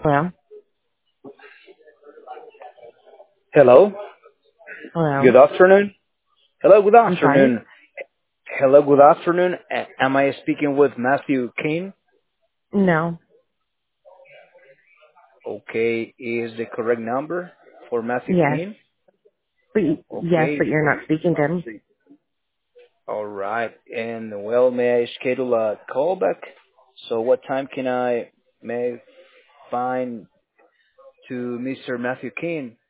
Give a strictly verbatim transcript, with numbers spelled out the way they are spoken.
Hello? Hello. Hello? Good afternoon. Hello. Good I'm sorry? afternoon. Hello. Good afternoon. A- Am I speaking with Matthew Kane? No. Okay. Is the correct number for Matthew Yes. Kane? But y- yes, Okay. but you're not speaking to him. All right. And well, may I schedule a callback? So what time can I may find to Mister Matthew Kane?